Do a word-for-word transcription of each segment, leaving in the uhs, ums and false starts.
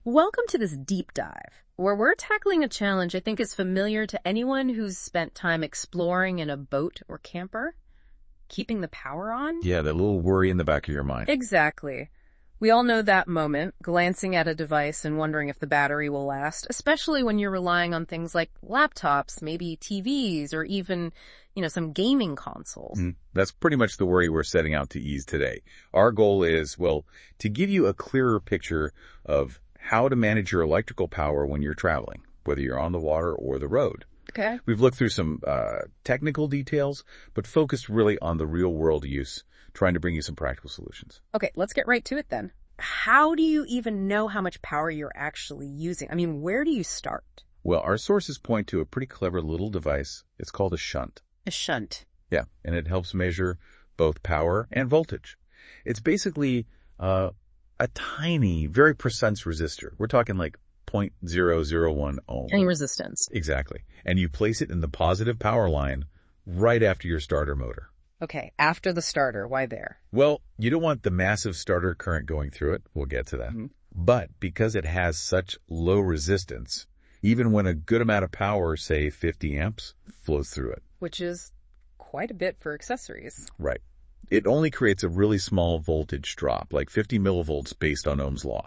Welcome to this deep dive, where we're tackling a challenge I think is familiar to anyone who's spent time exploring in a boat or camper. Keeping the power on? Yeah, that little worry in the back of your mind. Exactly. We all know that moment, glancing at a device and wondering if the battery will last, especially when you're relying on things like laptops, maybe T Vs, or even, you know, some gaming consoles. Mm, that's pretty much the worry we're setting out to ease today. Our goal is, well, to give you a clearer picture of how to manage your electrical power when you're traveling, whether you're on the water or the road. Okay. We've looked through some uh, technical details, but focused really on the real-world use, trying to bring you some practical solutions. Okay, let's get right to it then. How do you even know how much power you're actually using? I mean, where do you start? Well, our sources point to a pretty clever little device. It's called a shunt. A shunt. Yeah, and it helps measure both power and voltage. It's basically uh, a tiny, very precise resistor. We're talking like zero point zero zero one ohm. Any resistance. Exactly. And you place it in the positive power line right after your starter motor. Okay, after the starter, why there? Well, you don't want the massive starter current going through it. We'll get to that. Mm-hmm. But because it has such low resistance, even when a good amount of power, say fifty amps, flows through it. Which is quite a bit for accessories. Right. It only creates a really small voltage drop, like fifty millivolts based on Ohm's law.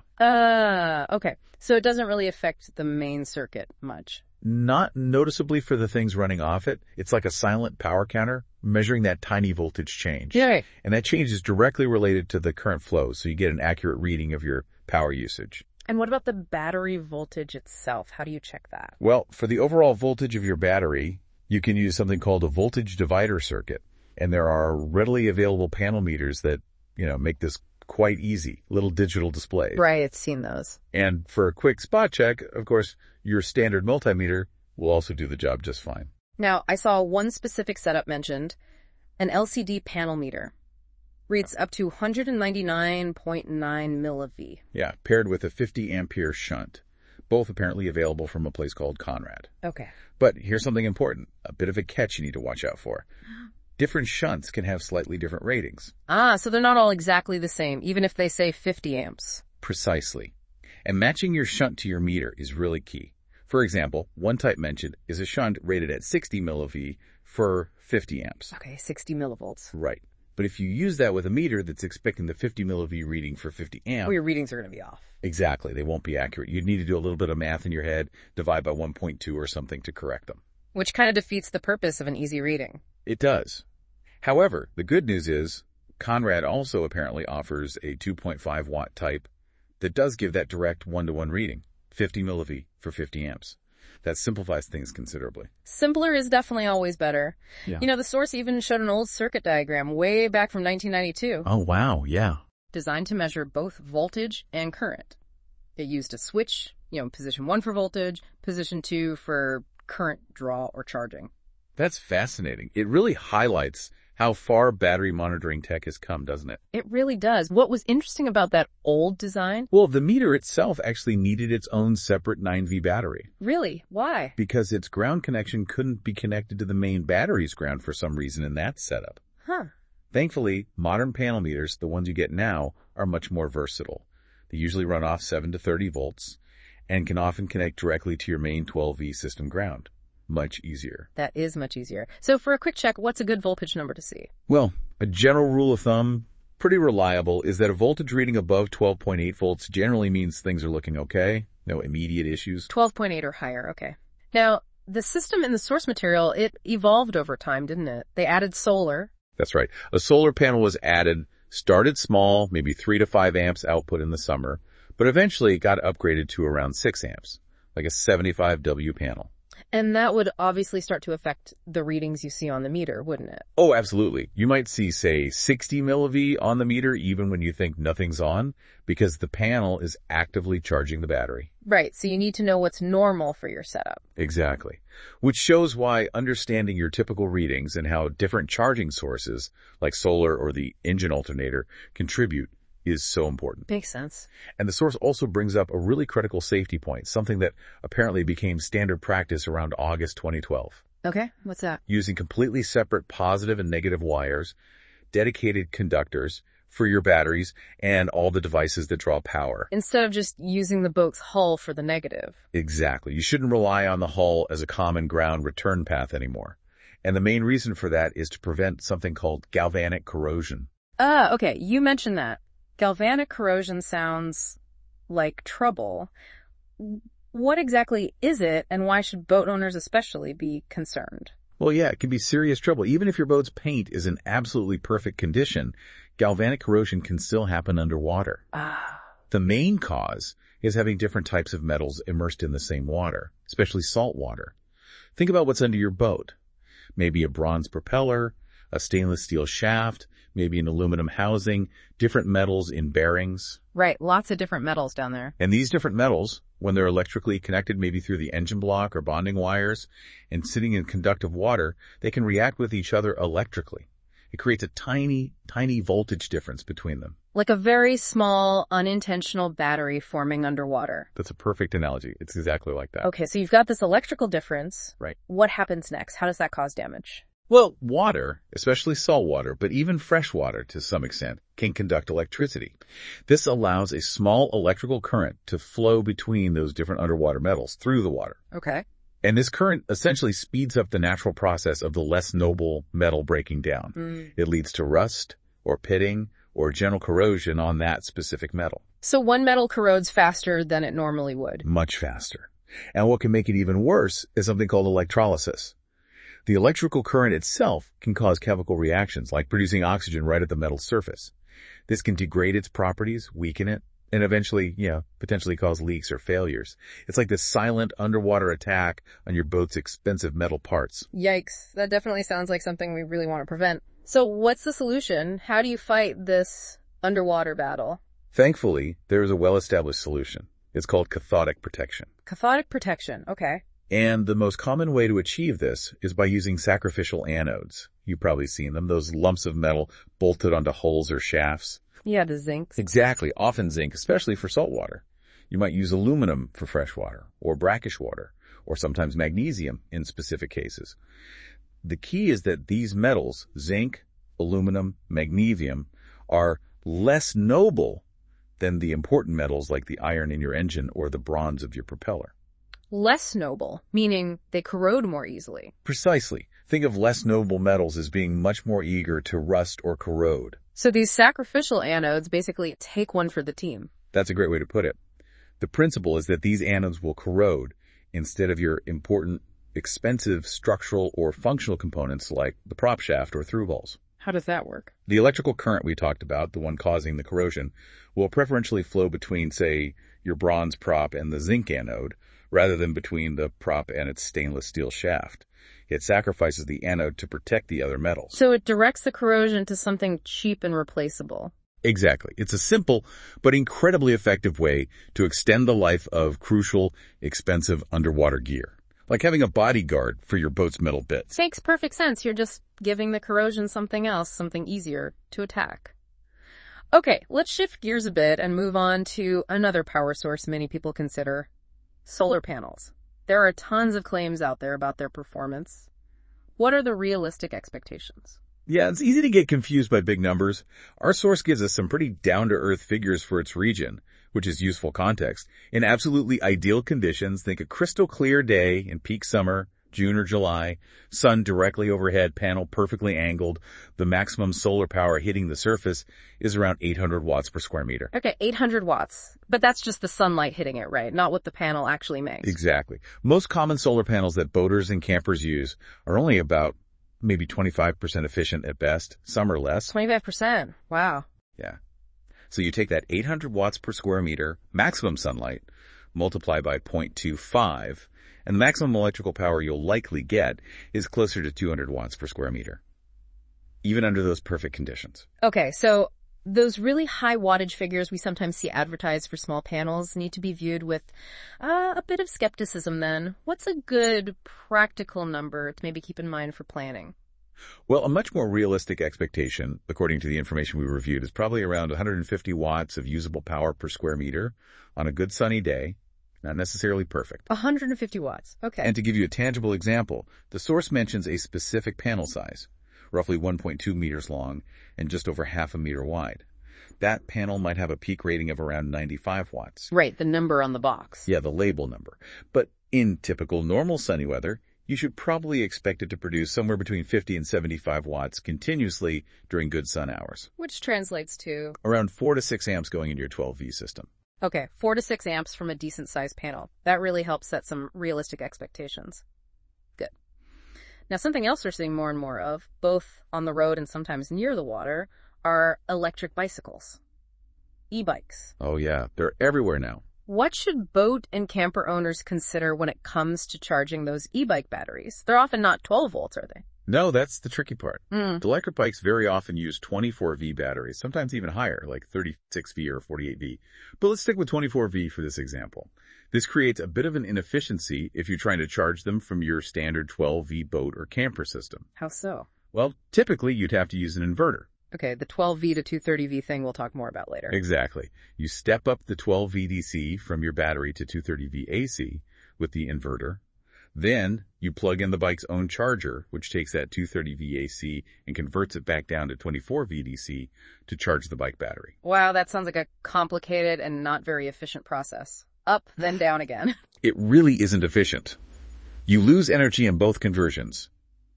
Uh, okay. So it doesn't really affect the main circuit much. Not noticeably for the things running off it. It's like a silent power counter measuring that tiny voltage change. Yeah. And that change is directly related to the current flow, so you get an accurate reading of your power usage. And what about the battery voltage itself? How do you check that? Well, for the overall voltage of your battery, you can use something called a voltage divider circuit. And there are readily available panel meters that, you know, make this quite easy. Little digital displays. Right, I've seen those. And for a quick spot check, of course, your standard multimeter will also do the job just fine. Now, I saw one specific setup mentioned, an L C D panel meter. Reads up to one ninety-nine point nine milliV. Yeah, paired with a fifty ampere shunt. Both apparently available from a place called Conrad. Okay. But here's something important, a bit of a catch you need to watch out for. Different shunts can have slightly different ratings. Ah, so they're not all exactly the same, even if they say fifty amps. Precisely. And matching your shunt to your meter is really key. For example, one type mentioned is a shunt rated at sixty milliV for fifty amps. Okay, sixty millivolts. Right. But if you use that with a meter that's expecting the fifty milliV reading for fifty amps... Well, your readings are going to be off. Exactly. They won't be accurate. You'd need to do a little bit of math in your head, divide by one point two or something to correct them. Which kind of defeats the purpose of an easy reading. It does. However, the good news is Conrad also apparently offers a two point five watt type that does give that direct one-to-one reading, fifty milliV for fifty amps. That simplifies things considerably. Simpler is definitely always better. Yeah. You know, the source even showed an old circuit diagram way back from nineteen ninety-two. Oh, wow, yeah. Designed to measure both voltage and current. It used a switch, you know, position one for voltage, position two for current draw or charging. That's fascinating. It really highlights how far battery monitoring tech has come, doesn't it? It really does. What was interesting about that old design? Well, the meter itself actually needed its own separate nine V battery. Really? Why? Because its ground connection couldn't be connected to the main battery's ground for some reason in that setup. Huh. Thankfully, modern panel meters, the ones you get now, are much more versatile. They usually run off seven to thirty volts and can often connect directly to your main twelve V system ground. Much easier. That is much easier. So for a quick check, what's a good voltage number to see? Well, a general rule of thumb, pretty reliable, is that a voltage reading above twelve point eight volts generally means things are looking okay. No immediate issues. twelve point eight or higher, okay. Now, the system in the source material, it evolved over time, didn't it? They added solar. That's right. A solar panel was added, started small, maybe three to five amps output in the summer, but eventually got upgraded to around six amps, like a seventy-five watt panel. And that would obviously start to affect the readings you see on the meter, wouldn't it? Oh, absolutely. You might see, say, sixty milliV on the meter even when you think nothing's on, because the panel is actively charging the battery. Right, so you need to know what's normal for your setup. Exactly. Which shows why understanding your typical readings and how different charging sources, like solar or the engine alternator, contribute is so important. Makes sense. And the source also brings up a really critical safety point, something that apparently became standard practice around August twenty twelve. Okay, what's that? Using completely separate positive and negative wires, dedicated conductors for your batteries and all the devices that draw power. Instead of just using the boat's hull for the negative. Exactly. You shouldn't rely on the hull as a common ground return path anymore. And the main reason for that is to prevent something called galvanic corrosion. Ah, okay. You mentioned that. Galvanic corrosion sounds like trouble. What exactly is it, and why should boat owners especially be concerned? Well, yeah, it can be serious trouble. Even if your boat's paint is in absolutely perfect condition, galvanic corrosion can still happen underwater. Ah. The main cause is having different types of metals immersed in the same water, especially salt water. Think about what's under your boat. Maybe a bronze propeller, a stainless steel shaft, maybe an aluminum housing, different metals in bearings. Right, lots of different metals down there. And these different metals, when they're electrically connected maybe through the engine block or bonding wires and sitting in conductive water, they can react with each other electrically. It creates a tiny, tiny voltage difference between them. Like a very small, unintentional battery forming underwater. That's a perfect analogy. It's exactly like that. Okay, so you've got this electrical difference. Right. What happens next? How does that cause damage? Well, water, especially salt water, but even fresh water to some extent, can conduct electricity. This allows a small electrical current to flow between those different underwater metals through the water. Okay. And this current essentially speeds up the natural process of the less noble metal breaking down. Mm. It leads to rust or pitting or general corrosion on that specific metal. So one metal corrodes faster than it normally would. Much faster. And what can make it even worse is something called electrolysis. The electrical current itself can cause chemical reactions like producing oxygen right at the metal's surface. This can degrade its properties, weaken it, and eventually, you know, potentially cause leaks or failures. It's like this silent underwater attack on your boat's expensive metal parts. Yikes. That definitely sounds like something we really want to prevent. So what's the solution? How do you fight this underwater battle? Thankfully, there is a well-established solution. It's called cathodic protection. Cathodic protection. Okay. And the most common way to achieve this is by using sacrificial anodes. You've probably seen them, those lumps of metal bolted onto hulls or shafts. Yeah, the zincs. Exactly, often zinc, especially for salt water. You might use aluminum for fresh water, or brackish water, or sometimes magnesium in specific cases. The key is that these metals, zinc, aluminum, magnesium, are less noble than the important metals like the iron in your engine or the bronze of your propeller. Less noble, meaning they corrode more easily. Precisely. Think of less noble metals as being much more eager to rust or corrode. So these sacrificial anodes basically take one for the team. That's a great way to put it. The principle is that these anodes will corrode instead of your important, expensive structural or functional components like the prop shaft or through hulls. How does that work? The electrical current we talked about, the one causing the corrosion, will preferentially flow between, say, your bronze prop and the zinc anode, rather than between the prop and its stainless steel shaft. It sacrifices the anode to protect the other metals. So it directs the corrosion to something cheap and replaceable. Exactly. It's a simple but incredibly effective way to extend the life of crucial, expensive underwater gear. Like having a bodyguard for your boat's metal bits. Makes perfect sense. You're just giving the corrosion something else, something easier to attack. Okay, let's shift gears a bit and move on to another power source many people consider. Solar panels. There are tons of claims out there about their performance. What are the realistic expectations? Yeah, it's easy to get confused by big numbers. Our source gives us some pretty down-to-earth figures for its region, which is useful context. In absolutely ideal conditions, think a crystal clear day in peak summer, June or July, sun directly overhead, panel perfectly angled, the maximum solar power hitting the surface is around eight hundred watts per square meter. Okay, eight hundred watts. But that's just the sunlight hitting it, right? Not what the panel actually makes. Exactly. Most common solar panels that boaters and campers use are only about maybe twenty-five percent efficient at best. Some are less. twenty-five percent. Wow. Yeah. So you take that eight hundred watts per square meter, maximum sunlight, multiply by zero point two five, and the maximum electrical power you'll likely get is closer to two hundred watts per square meter, even under those perfect conditions. Okay, so those really high wattage figures we sometimes see advertised for small panels need to be viewed with uh, a bit of skepticism then. What's a good practical number to maybe keep in mind for planning? Well, a much more realistic expectation, according to the information we reviewed, is probably around one hundred fifty watts of usable power per square meter on a good sunny day. Not necessarily perfect. one hundred fifty watts. Okay. And to give you a tangible example, the source mentions a specific panel size, roughly one point two meters long and just over half a meter wide. That panel might have a peak rating of around ninety-five watts. Right, the number on the box. Yeah, the label number. But in typical normal sunny weather, you should probably expect it to produce somewhere between fifty and seventy-five watts continuously during good sun hours. Which translates to? Around four to six amps going into your twelve V system. Okay, four to six amps from a decent-sized panel. That really helps set some realistic expectations. Good. Now, something else we're seeing more and more of, both on the road and sometimes near the water, are electric bicycles. E-bikes. Oh yeah, they're everywhere now. What should boat and camper owners consider when it comes to charging those e-bike batteries? They're often not twelve volts, are they? No, that's the tricky part. Mm. The electric bikes very often use twenty-four V batteries, sometimes even higher, like thirty-six V or forty-eight V. But let's stick with twenty-four V for this example. This creates a bit of an inefficiency if you're trying to charge them from your standard twelve V boat or camper system. How so? Well, typically you'd have to use an inverter. Okay, the twelve V to two thirty V thing we'll talk more about later. Exactly. You step up the twelve V D C from your battery to two thirty V A C with the inverter. Then you plug in the bike's own charger, which takes that two thirty V A C and converts it back down to twenty-four V D C to charge the bike battery. Wow, that sounds like a complicated and not very efficient process. Up, then down again. It really isn't efficient. You lose energy in both conversions.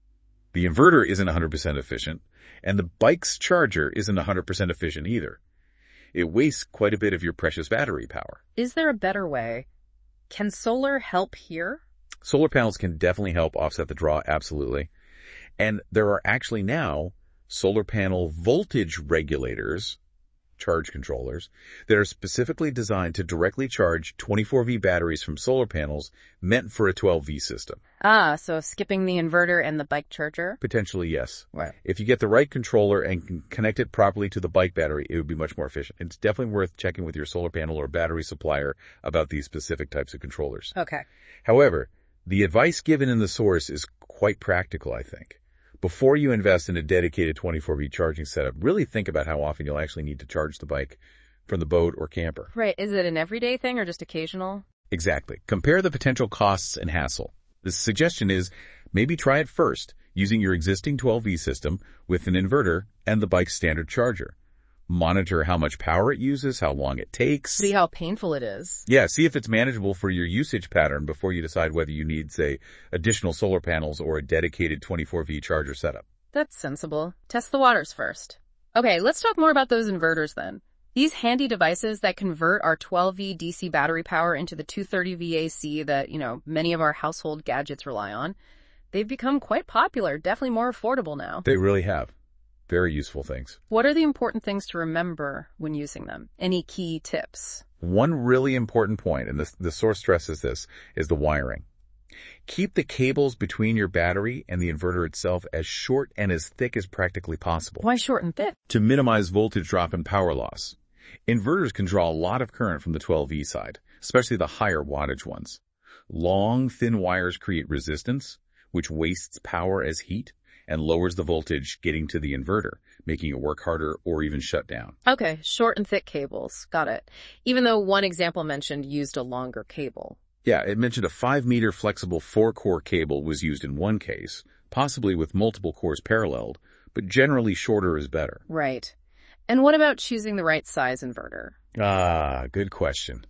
The inverter isn't one hundred percent efficient, and the bike's charger isn't one hundred percent efficient either. It wastes quite a bit of your precious battery power. Is there a better way? Can solar help here? Solar panels can definitely help offset the draw, absolutely. And there are actually now solar panel voltage regulators, charge controllers, that are specifically designed to directly charge twenty-four V batteries from solar panels meant for a twelve V system. Ah, so skipping the inverter and the bike charger? Potentially, yes. Right. If you get the right controller and can connect it properly to the bike battery, it would be much more efficient. It's definitely worth checking with your solar panel or battery supplier about these specific types of controllers. Okay. However, the advice given in the source is quite practical, I think. Before you invest in a dedicated twenty-four V charging setup, really think about how often you'll actually need to charge the bike from the boat or camper. Right. Is it an everyday thing or just occasional? Exactly. Compare the potential costs and hassle. The suggestion is maybe try it first, using your existing twelve V system with an inverter and the bike's standard charger. Monitor how much power it uses, how long it takes. See how painful it is. Yeah, see if it's manageable for your usage pattern before you decide whether you need, say, additional solar panels or a dedicated twenty-four V charger setup. That's sensible. Test the waters first. Okay, let's talk more about those inverters then. These handy devices that convert our twelve V D C battery power into the two thirty V A C that, you know, many of our household gadgets rely on, they've become quite popular, definitely more affordable now. They really have. Very useful things. What are the important things to remember when using them? Any key tips? One really important point, and the, the source stresses this, is the wiring. Keep the cables between your battery and the inverter itself as short and as thick as practically possible. Why short and thick? To minimize voltage drop and power loss. Inverters can draw a lot of current from the twelve V side, especially the higher wattage ones. Long, thin wires create resistance, which wastes power as heat and lowers the voltage getting to the inverter, making it work harder or even shut down. Okay, short and thick cables. Got it. Even though one example mentioned used a longer cable. Yeah, it mentioned a five meter flexible four-core cable was used in one case, possibly with multiple cores paralleled, but generally shorter is better. Right. And what about choosing the right size inverter? Ah, good question.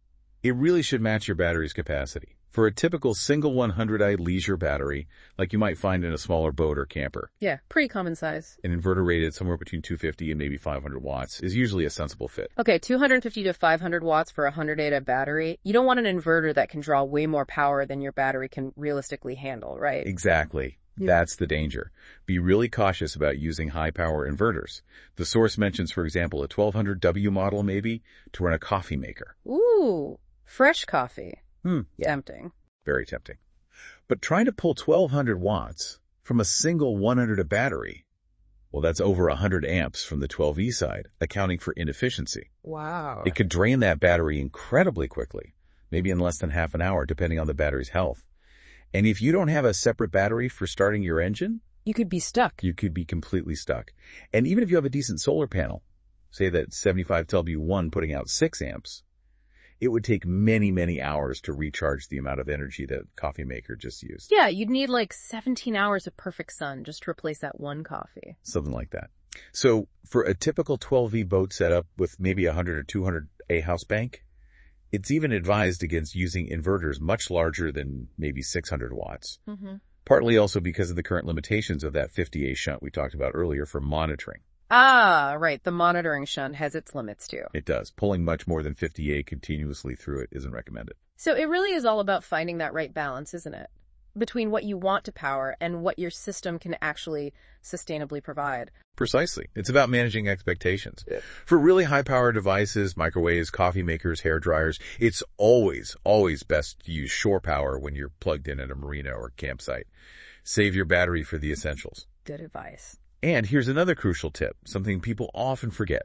It really should match your battery's capacity. For a typical single one hundred I leisure battery, like you might find in a smaller boat or camper, Yeah, pretty common size. an inverter rated somewhere between two hundred fifty and maybe five hundred watts is usually a sensible fit. Okay, two hundred fifty to five hundred watts for a one hundred A battery. You don't want an inverter that can draw way more power than your battery can realistically handle, right? Exactly. Yeah. That's the danger. Be really cautious about using high-power inverters. The source mentions, for example, a twelve hundred W model maybe to run a coffee maker. Ooh, fresh coffee. Hmm. Tempting. Very tempting. But trying to pull twelve hundred watts from a single one hundred A battery, well, that's over one hundred amps from the twelve V side, accounting for inefficiency. Wow. It could drain that battery incredibly quickly, maybe in less than half an hour, depending on the battery's health. And if you don't have a separate battery for starting your engine, You could be stuck. you could be completely stuck. And even if you have a decent solar panel, say that seventy-five W one putting out six amps, it would take many, many hours to recharge the amount of energy that coffee maker just used. Yeah, you'd need like seventeen hours of perfect sun just to replace that one coffee. Something like that. So for a typical twelve V boat setup with maybe one hundred or two hundred A house bank, it's even advised against using inverters much larger than maybe six hundred watts. Mm-hmm. Partly also because of the current limitations of that fifty A shunt we talked about earlier for monitoring. Ah, right. The monitoring shunt has its limits too. It does. Pulling much more than fifty A continuously through it isn't recommended. So it really is all about finding that right balance, isn't it? Between what you want to power and what your system can actually sustainably provide. Precisely. It's about managing expectations. Yeah. For really high-power devices, microwaves, coffee makers, hair dryers, it's always, always best to use shore power when you're plugged in at a marina or campsite. Save your battery for the essentials. Good advice. And here's another crucial tip, something people often forget.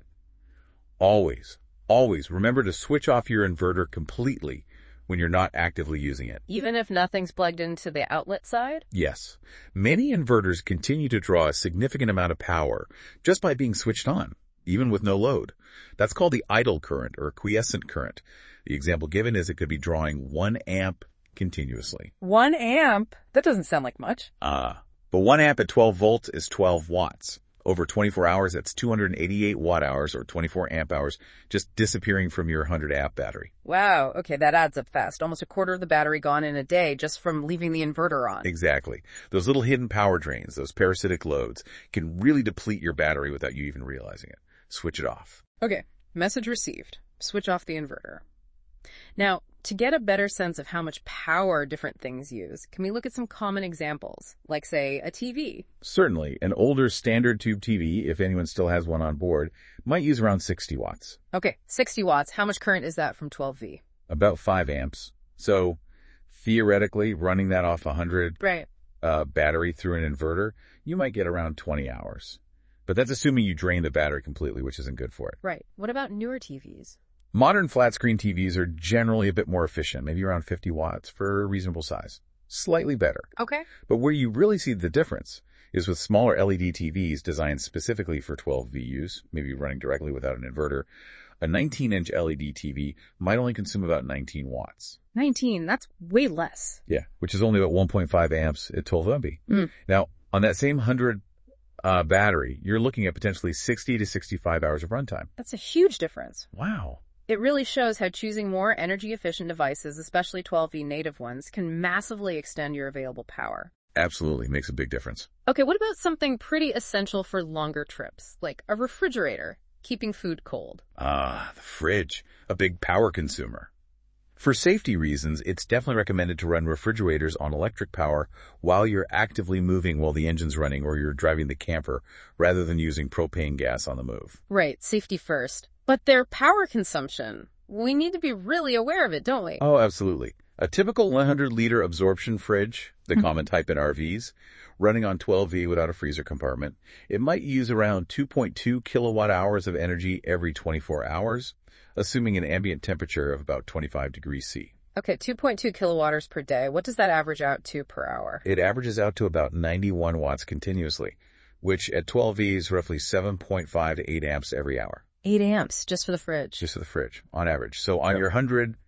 Always, always remember to switch off your inverter completely when you're not actively using it. Even if nothing's plugged into the outlet side? Yes. Many inverters continue to draw a significant amount of power just by being switched on, even with no load. That's called the idle current or quiescent current. The example given is it could be drawing one amp continuously. One amp? That doesn't sound like much. Ah. But one amp at twelve volts is twelve watts. Over twenty-four hours, that's two hundred eighty-eight watt hours or twenty-four amp hours just disappearing from your one hundred amp battery. Wow. Okay, that adds up fast. Almost a quarter of the battery gone in a day just from leaving the inverter on. Exactly. Those little hidden power drains, those parasitic loads, can really deplete your battery without you even realizing it. Switch it off. Okay, message received. Switch off the inverter. Now, to get a better sense of how much power different things use, can we look at some common examples, like, say, a T V? Certainly. An older standard tube T V, if anyone still has one on board, might use around sixty watts. Okay, sixty watts. How much current is that from twelve V? About five amps. So, theoretically, running that off a one hundred right. uh, battery through an inverter, you might get around twenty hours. But that's assuming you drain the battery completely, which isn't good for it. Right. What about newer T Vs? Modern flat-screen T Vs are generally a bit more efficient, maybe around fifty watts for a reasonable size. Slightly better. Okay. But where you really see the difference is with smaller L E D T Vs designed specifically for twelve V use, maybe running directly without an inverter. A nineteen inch L E D T V might only consume about nineteen watts. nineteen, that's way less. Yeah, which is only about one point five amps at twelve M B. Mm. Now, on that same one hundred uh, battery, you're looking at potentially sixty to sixty-five hours of runtime. That's a huge difference. Wow. It really shows how choosing more energy-efficient devices, especially twelve V native ones, can massively extend your available power. Absolutely makes a big difference. Okay, what about something pretty essential for longer trips, like a refrigerator, keeping food cold? Ah, the fridge, a big power consumer. For safety reasons, it's definitely recommended to run refrigerators on electric power while you're actively moving while the engine's running or you're driving the camper, rather than using propane gas on the move. Right, safety first. But their power consumption, we need to be really aware of it, don't we? Oh, absolutely. A typical one hundred liter absorption fridge, the mm-hmm. common type in R Vs, running on twelve V without a freezer compartment, it might use around two point two kilowatt hours of energy every twenty-four hours, assuming an ambient temperature of about twenty-five degrees C. Okay, two point two kilowatt hours per day. What does that average out to per hour? It averages out to about ninety-one watts continuously, which at twelve V is roughly seven point five to eight amps every hour. Eight amps just for the fridge. Just for the fridge, on average. So on yep. your one hundred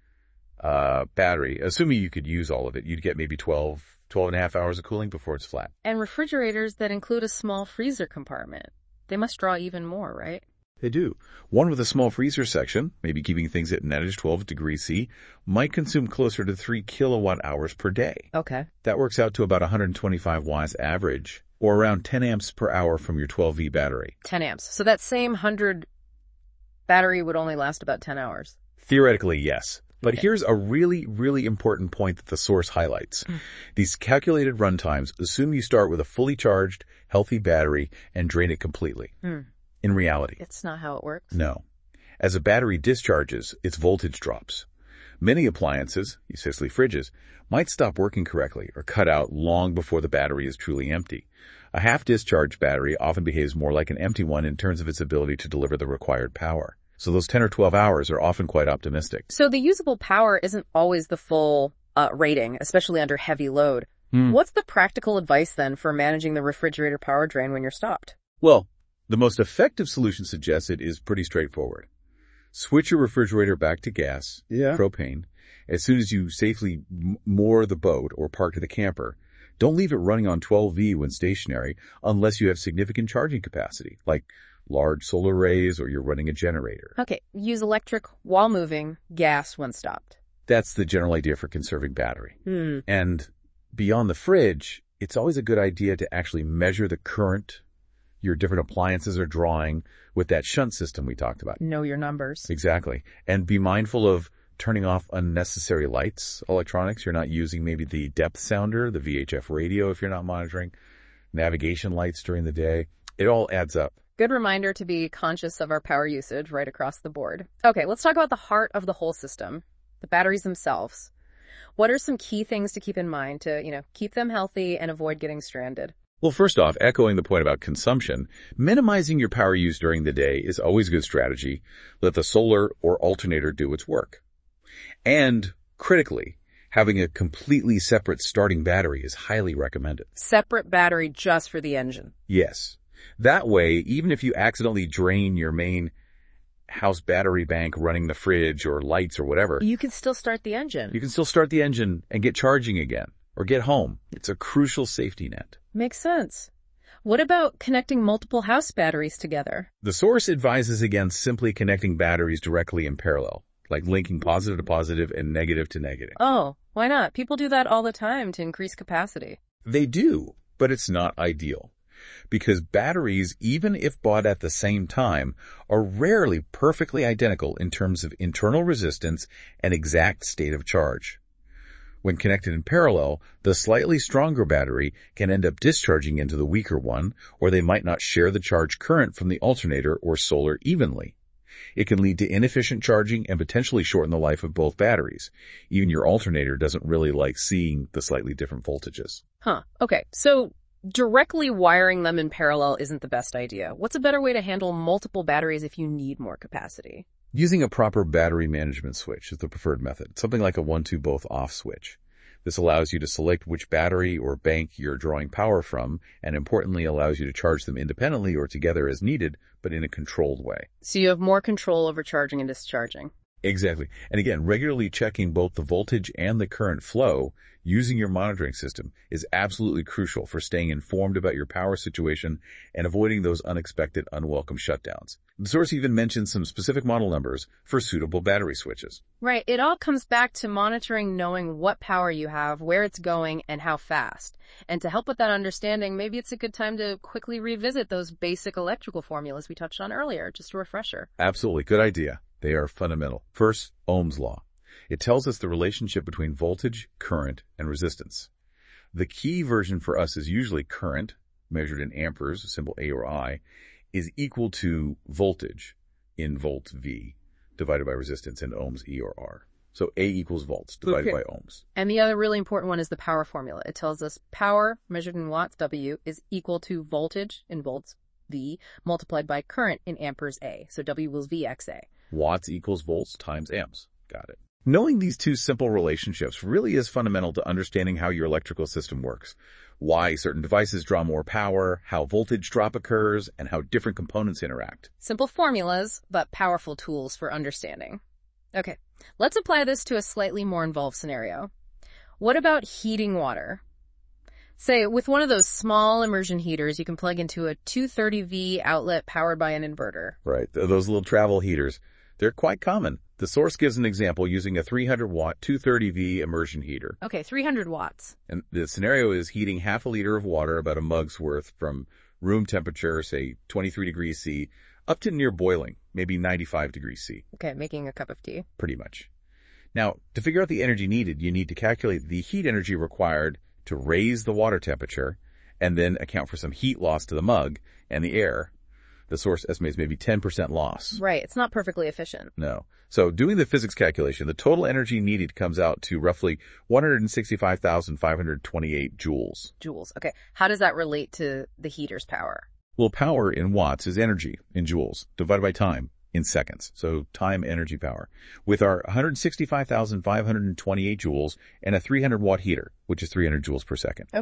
uh, battery, assuming you could use all of it, you'd get maybe twelve, twelve and a half hours of cooling before it's flat. And refrigerators that include a small freezer compartment, they must draw even more, right? They do. One with a small freezer section, maybe keeping things at net twelve degrees C, might consume closer to three kilowatt hours per day. Okay. That works out to about one hundred twenty-five watts average, or around ten amps per hour from your twelve V battery. ten amps. So that same one hundred battery would only last about ten hours. Theoretically, yes. But okay. Here's a really, really important point that the source highlights. Mm. These calculated runtimes assume you start with a fully charged, healthy battery and drain it completely. Mm. In reality, it's not how it works. No. As a battery discharges, its voltage drops. Many appliances, especially fridges, might stop working correctly or cut out long before the battery is truly empty. A half-discharged battery often behaves more like an empty one in terms of its ability to deliver the required power. So those ten or twelve hours are often quite optimistic. So the usable power isn't always the full uh, rating, especially under heavy load. Mm. What's the practical advice then for managing the refrigerator power drain when you're stopped? Well, the most effective solution suggested is pretty straightforward. Switch your refrigerator back to gas, yeah. propane, as soon as you safely moor the boat or park the camper. Don't leave it running on twelve volt when stationary unless you have significant charging capacity, like large solar arrays or you're running a generator. Okay, use electric while moving, gas when stopped. That's the general idea for conserving battery. Hmm. And beyond the fridge, it's always a good idea to actually measure the current your different appliances are drawing with that shunt system we talked about. Know your numbers. Exactly. And be mindful of turning off unnecessary lights, electronics. You're not using maybe the depth sounder, the V H F radio if you're not monitoring, navigation lights during the day. It all adds up. Good reminder to be conscious of our power usage right across the board. Okay, let's talk about the heart of the whole system, the batteries themselves. What are some key things to keep in mind to, you know, keep them healthy and avoid getting stranded? Well, first off, echoing the point about consumption, minimizing your power use during the day is always a good strategy. Let the solar or alternator do its work. And critically, having a completely separate starting battery is highly recommended. Separate battery just for the engine. Yes. That way, even if you accidentally drain your main house battery bank running the fridge or lights or whatever, You can still start the engine. you can still start the engine and get charging again or get home. It's a crucial safety net. Makes sense. What about connecting multiple house batteries together? The source advises against simply connecting batteries directly in parallel, like linking positive to positive and negative to negative. Oh, why not? People do that all the time to increase capacity. They do, but it's not ideal. Because batteries, even if bought at the same time, are rarely perfectly identical in terms of internal resistance and exact state of charge. When connected in parallel, the slightly stronger battery can end up discharging into the weaker one, or they might not share the charge current from the alternator or solar evenly. It can lead to inefficient charging and potentially shorten the life of both batteries. Even your alternator doesn't really like seeing the slightly different voltages. Huh. Okay, so directly wiring them in parallel isn't the best idea. What's a better way to handle multiple batteries if you need more capacity? Using a proper battery management switch is the preferred method, something like a one two both off switch. This allows you to select which battery or bank you're drawing power from, and importantly allows you to charge them independently or together as needed, but in a controlled way. So you have more control over charging and discharging. Exactly. And again, regularly checking both the voltage and the current flow using your monitoring system is absolutely crucial for staying informed about your power situation and avoiding those unexpected, unwelcome shutdowns. The source even mentions some specific model numbers for suitable battery switches. Right. It all comes back to monitoring, knowing what power you have, where it's going, and how fast. And to help with that understanding, maybe it's a good time to quickly revisit those basic electrical formulas we touched on earlier, just a refresher. Absolutely. Good idea. They are fundamental. First, Ohm's law. It tells us the relationship between voltage, current, and resistance. The key version for us is usually current, measured in amperes, symbol A or I, is equal to voltage in volts V divided by resistance in ohms E or R. So A equals volts divided Okay. by ohms. And the other really important one is the power formula. It tells us power measured in watts W is equal to voltage in volts V multiplied by current in amperes A. So W equals V X A. Watts equals volts times amps. Got it. Knowing these two simple relationships really is fundamental to understanding how your electrical system works, why certain devices draw more power, how voltage drop occurs, and how different components interact. Simple formulas, but powerful tools for understanding. Okay, let's apply this to a slightly more involved scenario. What about heating water? Say, with one of those small immersion heaters, you can plug into a two thirty volt outlet powered by an inverter. Right, th- those little travel heaters. They're quite common. The source gives an example using a three hundred watt two thirty volt immersion heater. Okay, three hundred watts. And the scenario is heating half a liter of water, about a mug's worth, from room temperature, say twenty-three degrees C, up to near boiling, maybe ninety-five degrees C. Okay, making a cup of tea. Pretty much. Now, to figure out the energy needed, you need to calculate the heat energy required to raise the water temperature and then account for some heat loss to the mug and the air. The source estimates maybe ten percent loss. Right, it's not perfectly efficient. No. So doing the physics calculation, the total energy needed comes out to roughly one hundred sixty-five thousand five hundred twenty-eight joules. Joules. Okay, how does that relate to the heater's power? Well, power in watts is energy in joules divided by time in seconds. So time, energy, power. With our one hundred sixty-five thousand five hundred twenty-eight joules and a three hundred watt heater, which is three hundred joules per second. Okay.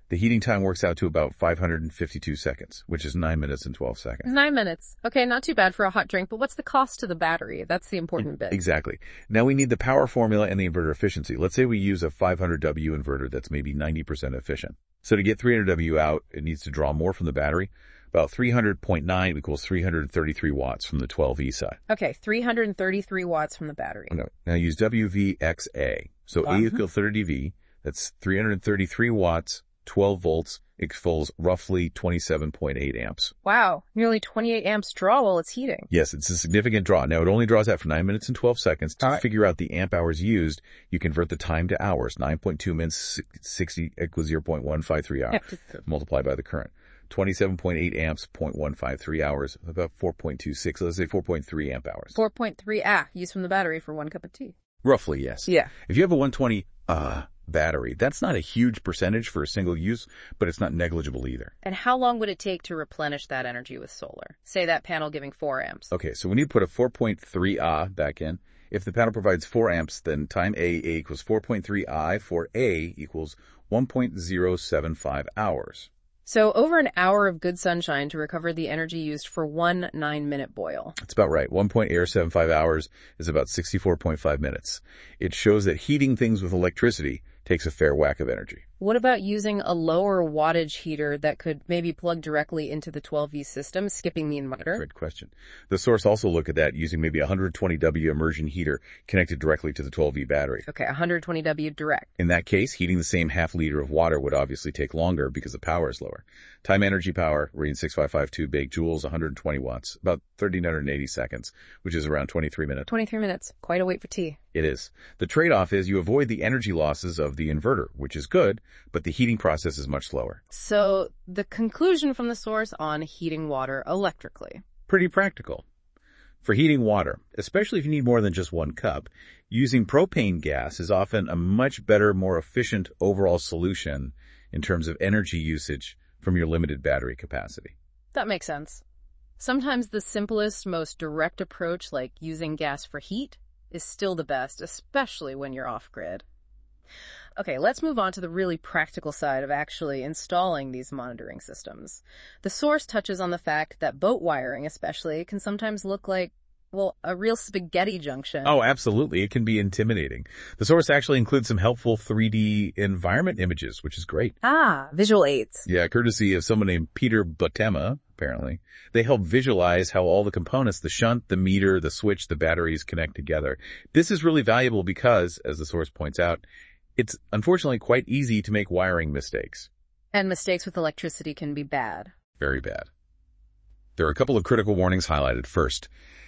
The heating time works out to about five hundred fifty-two seconds, which is nine minutes and twelve seconds. Nine minutes. Okay, not too bad for a hot drink, but what's the cost to the battery? That's the important bit. Exactly. Now we need the power formula and the inverter efficiency. Let's say we use a five hundred watt inverter that's maybe ninety percent efficient. So to get three hundred watts out, it needs to draw more from the battery. About three hundred point nine equals three hundred thirty-three watts from the twelve V side. Okay, three hundred thirty-three watts from the battery. No, now use W V X A. So Uh-huh. A equals thirty V. That's three hundred thirty-three watts, twelve volts, equals roughly twenty-seven point eight amps. Wow, nearly twenty-eight amps draw while it's heating. Yes, it's a significant draw. Now, it only draws out for nine minutes and twelve seconds. To Right. figure out the amp hours used, you convert the time to hours. nine point two minutes, sixty equals zero point one five three hours. Multiplied by the current. twenty-seven point eight amps, zero point one five three hours, about four point two six, let's say four point three amp hours. four point three, ah, used from the battery for one cup of tea. Roughly, yes. Yeah. If you have a one twenty uh battery, that's not a huge percentage for a single use, but it's not negligible either. And how long would it take to replenish that energy with solar? Say that panel giving four amps. Okay, so we need to put a four point three ah back in. If the panel provides four amps, then time A, A equals four point three I for A equals one point zero seven five hours. So over an hour of good sunshine to recover the energy used for one nine-minute boil. That's about right. one point zero seven five hours is about sixty-four point five minutes. It shows that heating things with electricity takes a fair whack of energy. What about using a lower wattage heater that could maybe plug directly into the twelve V system, skipping the inverter? Great question. The source also looked at that using maybe a one hundred twenty watt immersion heater connected directly to the twelve V battery. Okay, one hundred twenty watt direct. In that case, heating the same half liter of water would obviously take longer because the power is lower. Time energy power, reading six thousand five hundred fifty-two big joules, one hundred twenty watts, about one thousand three hundred eighty seconds, which is around twenty-three minutes. twenty-three minutes. Quite a wait for tea. It is. The trade-off is you avoid the energy losses of the inverter, which is good, but the heating process is much slower. So the conclusion from the source on heating water electrically. Pretty practical. For heating water, especially if you need more than just one cup, using propane gas is often a much better, more efficient overall solution in terms of energy usage from your limited battery capacity. That makes sense. Sometimes the simplest, most direct approach, like using gas for heat, is still the best, especially when you're off-grid. Okay, let's move on to the really practical side of actually installing these monitoring systems. The source touches on the fact that boat wiring especially can sometimes look like, well, a real spaghetti junction. Oh, absolutely. It can be intimidating. The source actually includes some helpful three D environment images, which is great. Ah, visual aids. Yeah, courtesy of someone named Peter Botema, apparently. They help visualize how all the components, the shunt, the meter, the switch, the batteries connect together. This is really valuable because, as the source points out, it's unfortunately quite easy to make wiring mistakes. And mistakes with electricity can be bad. Very bad. There are a couple of critical warnings highlighted. First,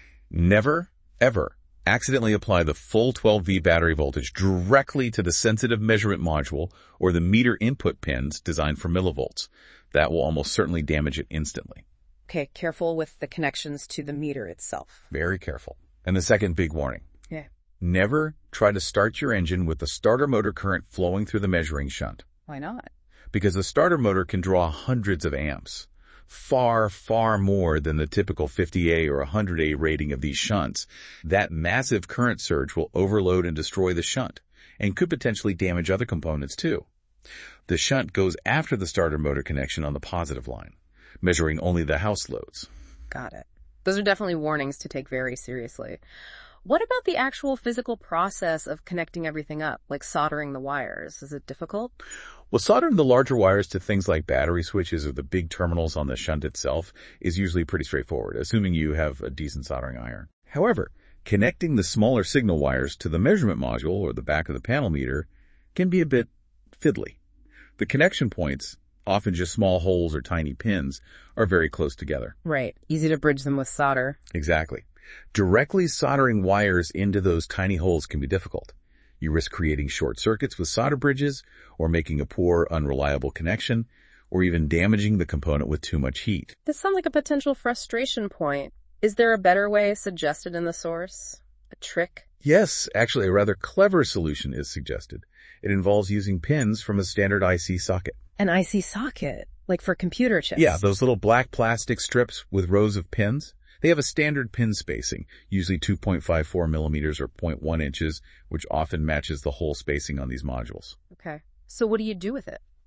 never, ever accidentally apply the full twelve V battery voltage directly to the sensitive measurement module or the meter input pins designed for millivolts. That will almost certainly damage it instantly. Okay, careful with the connections to the meter itself. Very careful. And the second big warning. Yeah. Never try to start your engine with the starter motor current flowing through the measuring shunt. Why not? Because the starter motor can draw hundreds of amps. Far, far more than the typical fifty A or one hundred A rating of these shunts. That massive current surge will overload and destroy the shunt and could potentially damage other components too. The shunt goes after the starter motor connection on the positive line, measuring only the house loads. Got it. Those are definitely warnings to take very seriously. What about the actual physical process of connecting everything up, like soldering the wires? Is it difficult? Well, soldering the larger wires to things like battery switches or the big terminals on the shunt itself is usually pretty straightforward, assuming you have a decent soldering iron. However, connecting the smaller signal wires to the measurement module or the back of the panel meter can be a bit fiddly. The connection points, often just small holes or tiny pins, are very close together. Right. Easy to bridge them with solder. Exactly. Directly soldering wires into those tiny holes can be difficult. You risk creating short circuits with solder bridges, or making a poor, unreliable connection, or even damaging the component with too much heat. This sounds like a potential frustration point. Is there a better way suggested in the source? A trick? Yes, actually a rather clever solution is suggested. It involves using pins from a standard I C socket. An I C socket? Like for computer chips? Yeah, those little black plastic strips with rows of pins. They have a standard pin spacing, usually two point five four millimeters or zero point one inches, which often matches the hole spacing on these modules. Okay. So what do you do with it?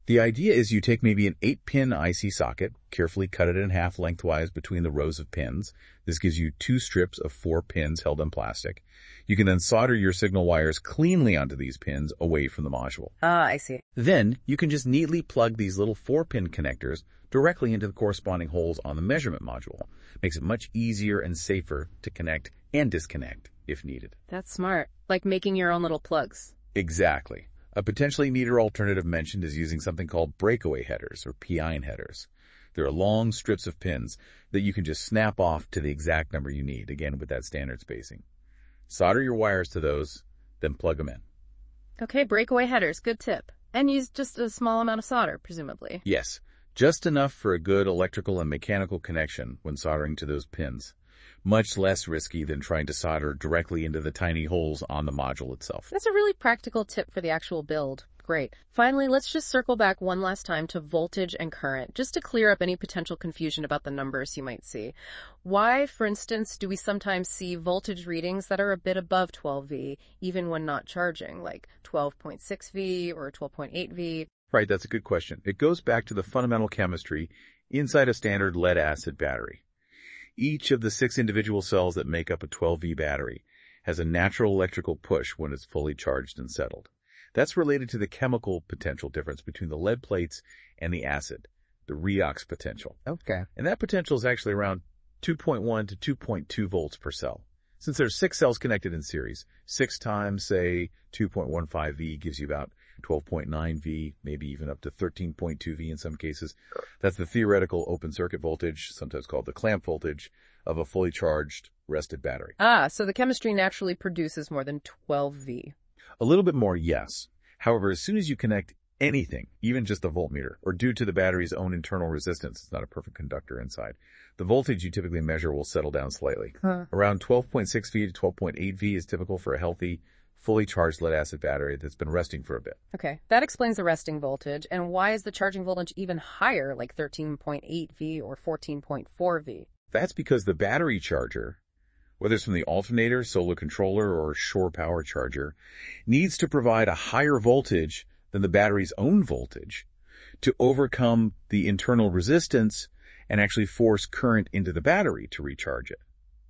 The idea is you take maybe an eight pin I C socket, carefully cut it in half lengthwise between the rows of pins. This gives you two strips of four pins held in plastic. You can then solder your signal wires cleanly onto these pins away from the module. Ah, I see. Then you can just neatly plug these little four pin connectors directly into the corresponding holes on the measurement module. Makes it much easier and safer to connect and disconnect if needed. That's smart. Like making your own little plugs. Exactly. A potentially neater alternative mentioned is using something called breakaway headers or P-I N headers. There are long strips of pins that you can just snap off to the exact number you need, again with that standard spacing. Solder your wires to those, then plug them in. Okay, breakaway headers, good tip. And use just a small amount of solder, presumably. Yes, just enough for a good electrical and mechanical connection when soldering to those pins. Much less risky than trying to solder directly into the tiny holes on the module itself. That's a really practical tip for the actual build. Great. Finally, let's just circle back one last time to voltage and current, just to clear up any potential confusion about the numbers you might see. Why, for instance, do we sometimes see voltage readings that are a bit above twelve volts, even when not charging, like twelve point six volts or twelve point eight volts? Right, that's a good question. It goes back to the fundamental chemistry inside a standard lead-acid battery. Each of the six individual cells that make up a twelve volt battery has a natural electrical push when it's fully charged and settled. That's related to the chemical potential difference between the lead plates and the acid, the redox potential. Okay. And that potential is actually around two point one to two point two volts per cell. Since there's six cells connected in series, six times, say, two point one five volts gives you about twelve point nine volts, maybe even up to thirteen point two volts in some cases. That's the theoretical open circuit voltage, sometimes called the clamp voltage, of a fully charged rested battery. Ah, so the chemistry naturally produces more than twelve volts. A little bit more, yes. However, as soon as you connect anything, even just a voltmeter, or due to the battery's own internal resistance, it's not a perfect conductor inside, the voltage you typically measure will settle down slightly. Huh. Around twelve point six volts to twelve point eight volts is typical for a healthy, fully charged lead-acid battery that's been resting for a bit. Okay, that explains the resting voltage. And why is the charging voltage even higher, like thirteen point eight volts or fourteen point four volts? That's because the battery charger, whether it's from the alternator, solar controller, or shore power charger, needs to provide a higher voltage than the battery's own voltage to overcome the internal resistance and actually force current into the battery to recharge it.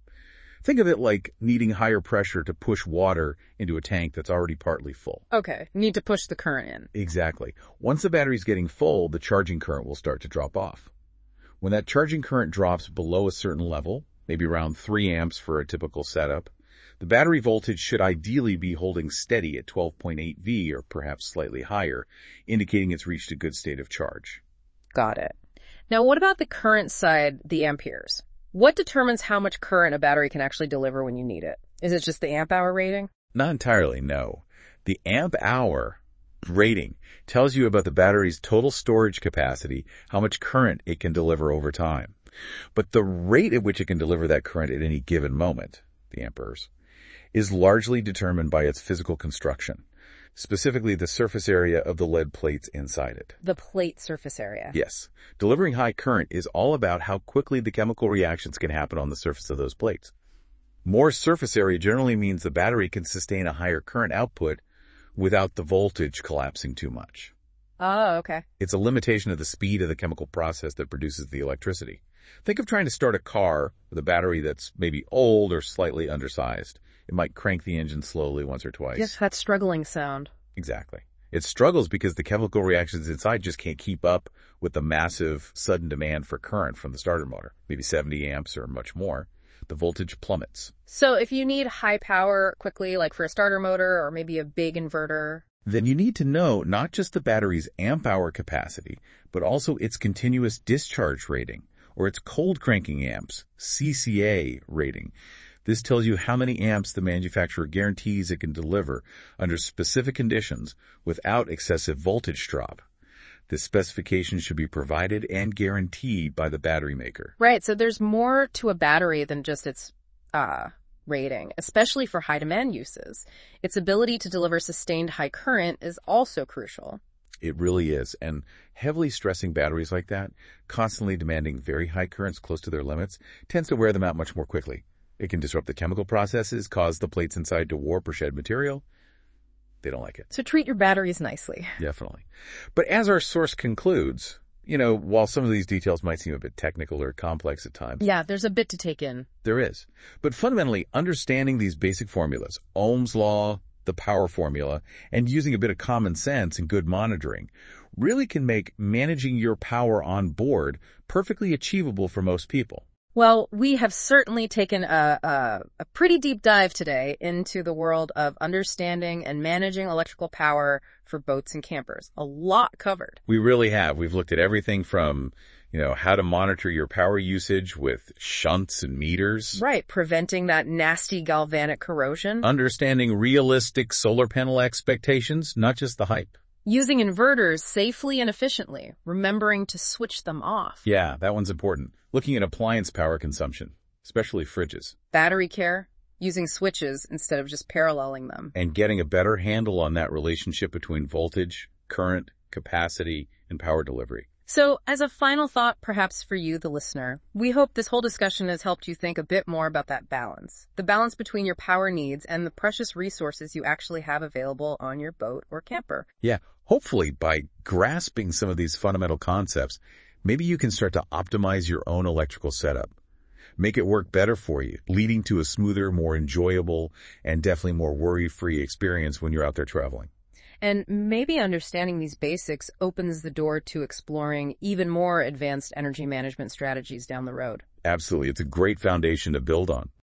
Think of it like needing higher pressure to push water into a tank that's already partly full. Okay, need to push the current in. Exactly. Once the battery's getting full, the charging current will start to drop off. When that charging current drops below a certain level, maybe around three amps for a typical setup, the battery voltage should ideally be holding steady at twelve point eight volts or perhaps slightly higher, indicating it's reached a good state of charge. Got it. Now, what about the current side, the amperes? What determines how much current a battery can actually deliver when you need it? Is it just the amp hour rating? Not entirely, no. The amp hour rating tells you about the battery's total storage capacity, how much current it can deliver over time. But the rate at which it can deliver that current at any given moment, the amperes, is largely determined by its physical construction, specifically the surface area of the lead plates inside it. The plate surface area. Yes. Delivering high current is all about how quickly the chemical reactions can happen on the surface of those plates. More surface area generally means the battery can sustain a higher current output without the voltage collapsing too much. Oh, okay. It's a limitation of the speed of the chemical process that produces the electricity. Think of trying to start a car with a battery that's maybe old or slightly undersized. It might crank the engine slowly once or twice. Yes, that struggling sound. Exactly. It struggles because the chemical reactions inside just can't keep up with the massive sudden demand for current from the starter motor, maybe seventy amps or much more. The voltage plummets. So if you need high power quickly, like for a starter motor or maybe a big inverter, then you need to know not just the battery's amp hour capacity, but also its continuous discharge rating, or its cold cranking amps, C C A rating. This tells you how many amps the manufacturer guarantees it can deliver under specific conditions without excessive voltage drop. This specification should be provided and guaranteed by the battery maker. Right, so there's more to a battery than just its uh, rating, especially for high-demand uses. Its ability to deliver sustained high current is also crucial. It really is, and heavily stressing batteries like that, constantly demanding very high currents close to their limits, tends to wear them out much more quickly. It can disrupt the chemical processes, cause the plates inside to warp or shed material. They don't like it. So treat your batteries nicely. Definitely. But as our source concludes, you know, while some of these details might seem a bit technical or complex at times. Yeah, there's a bit to take in. There is. But fundamentally, understanding these basic formulas, Ohm's law, the power formula, and using a bit of common sense and good monitoring really can make managing your power on board perfectly achievable for most people. Well, we have certainly taken a, a, a pretty deep dive today into the world of understanding and managing electrical power for boats and campers. A lot covered. We really have. We've looked at everything from, you know, how to monitor your power usage with shunts and meters. Right, preventing that nasty galvanic corrosion. Understanding realistic solar panel expectations, not just the hype. Using inverters safely and efficiently, remembering to switch them off. Yeah, that one's important. Looking at appliance power consumption, especially fridges. Battery care, using switches instead of just paralleling them. And getting a better handle on that relationship between voltage, current, capacity, and power delivery. So, as a final thought, perhaps for you, the listener, we hope this whole discussion has helped you think a bit more about that balance. The balance between your power needs and the precious resources you actually have available on your boat or camper. Yeah, hopefully by grasping some of these fundamental concepts, maybe you can start to optimize your own electrical setup. Make it work better for you, leading to a smoother, more enjoyable, and definitely more worry-free experience when you're out there traveling. And maybe understanding these basics opens the door to exploring even more advanced energy management strategies down the road. Absolutely. It's a great foundation to build on.